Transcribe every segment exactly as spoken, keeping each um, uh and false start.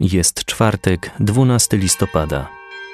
Jest czwartek, dwunastego listopada.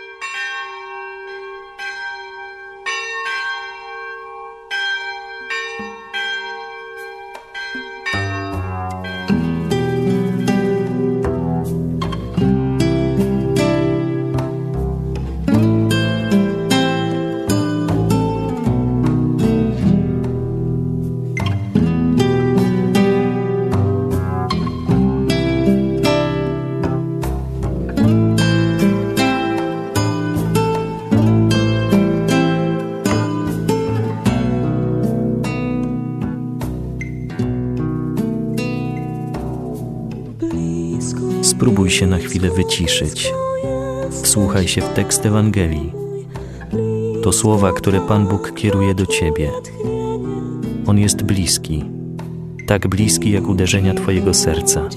Spróbuj się na chwilę wyciszyć. Wsłuchaj się w tekst Ewangelii. To słowa, które Pan Bóg kieruje do ciebie. On jest bliski, tak bliski jak uderzenia twojego serca.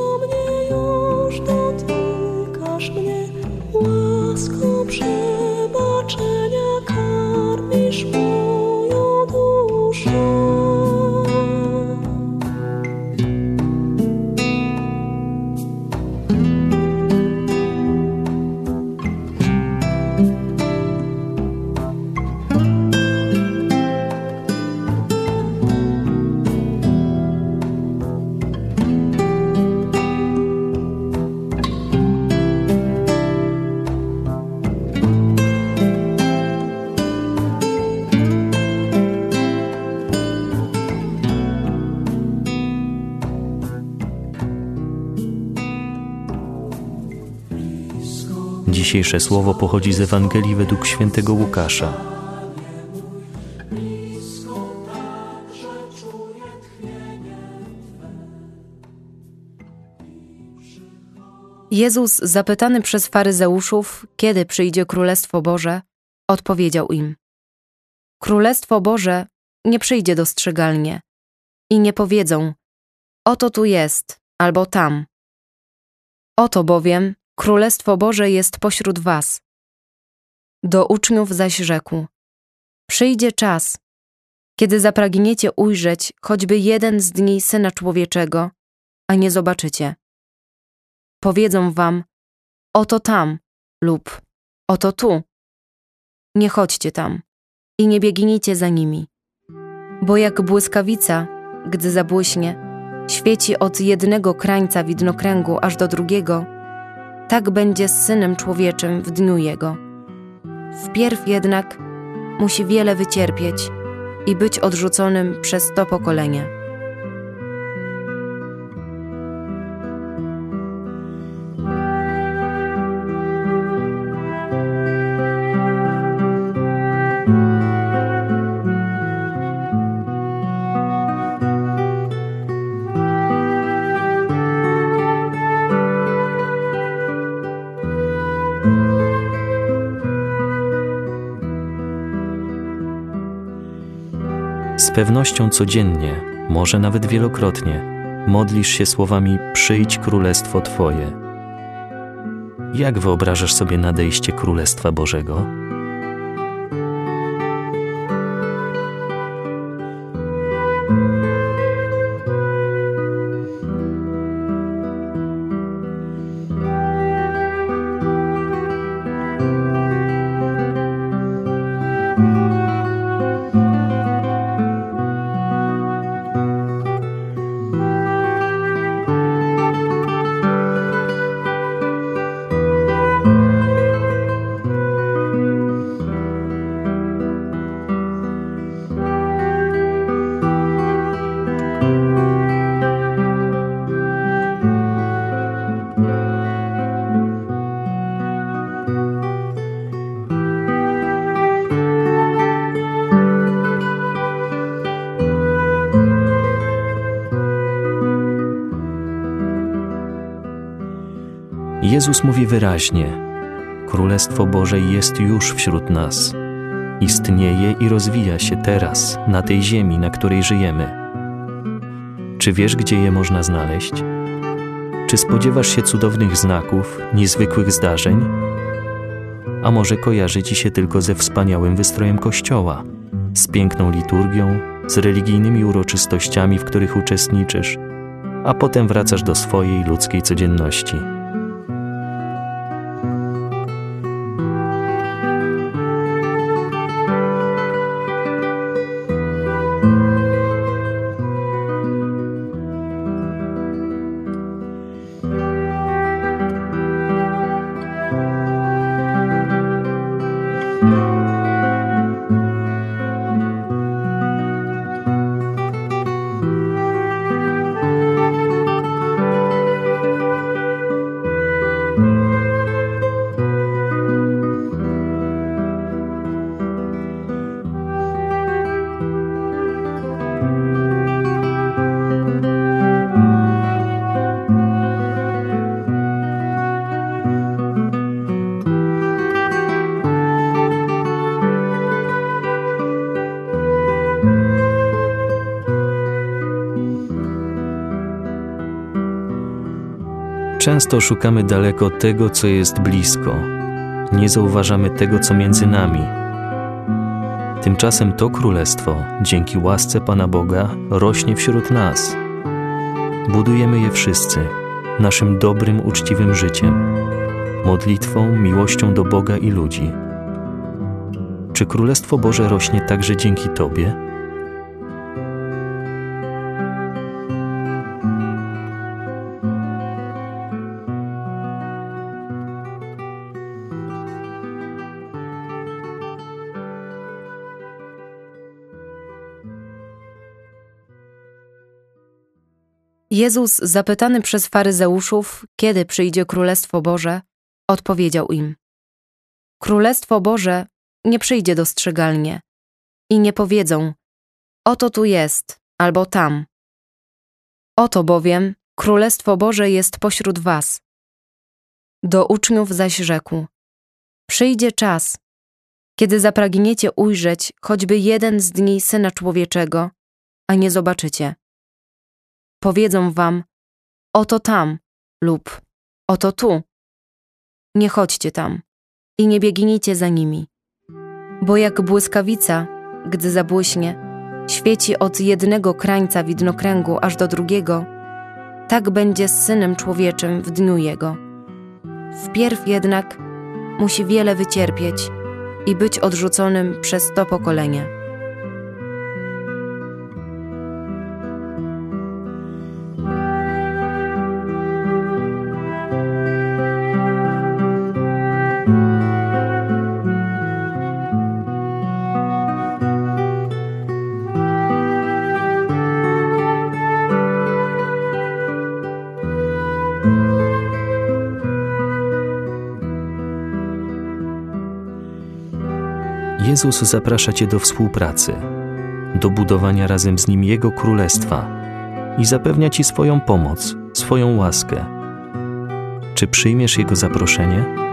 Dzisiejsze słowo pochodzi z Ewangelii według świętego Łukasza. Jezus, zapytany przez faryzeuszów, kiedy przyjdzie Królestwo Boże, odpowiedział im: Królestwo Boże nie przyjdzie dostrzegalnie i nie powiedzą: oto tu jest, albo tam. Oto bowiem Królestwo Boże jest pośród was. Do uczniów zaś rzekł: przyjdzie czas, kiedy zapragniecie ujrzeć choćby jeden z dni Syna Człowieczego, a nie zobaczycie. Powiedzą wam: oto tam lub oto tu. Nie chodźcie tam i nie biegnijcie za nimi. Bo jak błyskawica, gdy zabłyśnie, świeci od jednego krańca widnokręgu aż do drugiego, tak będzie z Synem Człowieczym w dniu Jego. Wpierw jednak musi wiele wycierpieć i być odrzuconym przez to pokolenie. Z pewnością codziennie, może nawet wielokrotnie, modlisz się słowami: przyjdź Królestwo Twoje. Jak wyobrażasz sobie nadejście Królestwa Bożego? Jezus mówi wyraźnie: Królestwo Boże jest już wśród nas. Istnieje i rozwija się teraz, na tej ziemi, na której żyjemy. Czy wiesz, gdzie je można znaleźć? Czy spodziewasz się cudownych znaków, niezwykłych zdarzeń? A może kojarzy ci się tylko ze wspaniałym wystrojem Kościoła, z piękną liturgią, z religijnymi uroczystościami, w których uczestniczysz, a potem wracasz do swojej ludzkiej codzienności? Często szukamy daleko tego, co jest blisko. Nie zauważamy tego, co między nami. Tymczasem to królestwo, dzięki łasce Pana Boga, rośnie wśród nas. Budujemy je wszyscy, naszym dobrym, uczciwym życiem, modlitwą, miłością do Boga i ludzi. Czy Królestwo Boże rośnie także dzięki Tobie? Jezus, zapytany przez faryzeuszów, kiedy przyjdzie Królestwo Boże, odpowiedział im: Królestwo Boże nie przyjdzie dostrzegalnie i nie powiedzą: oto tu jest, albo tam. Oto bowiem Królestwo Boże jest pośród was. Do uczniów zaś rzekł: przyjdzie czas, kiedy zapragniecie ujrzeć choćby jeden z dni Syna Człowieczego, a nie zobaczycie. Powiedzą wam: oto tam lub oto tu. Nie chodźcie tam i nie biegnijcie za nimi. Bo jak błyskawica, gdy zabłyśnie, świeci od jednego krańca widnokręgu aż do drugiego, tak będzie z Synem Człowieczym w dniu Jego. Wpierw jednak musi wiele wycierpieć i być odrzuconym przez to pokolenie. Jezus zaprasza Cię do współpracy, do budowania razem z Nim Jego Królestwa i zapewnia Ci swoją pomoc, swoją łaskę. Czy przyjmiesz Jego zaproszenie?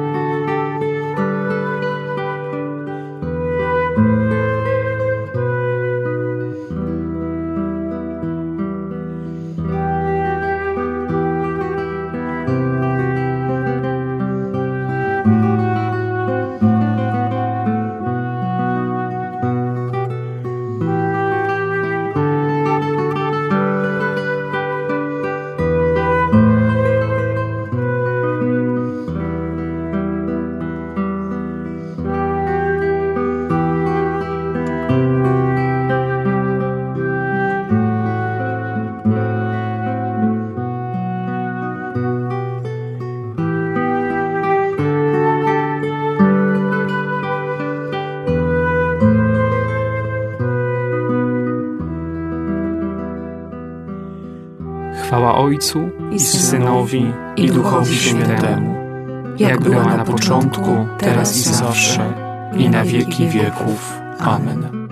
Chwała Ojcu i Synowi i Duchowi Świętemu, jak była na początku, teraz i zawsze, i na wieki wieków. Amen.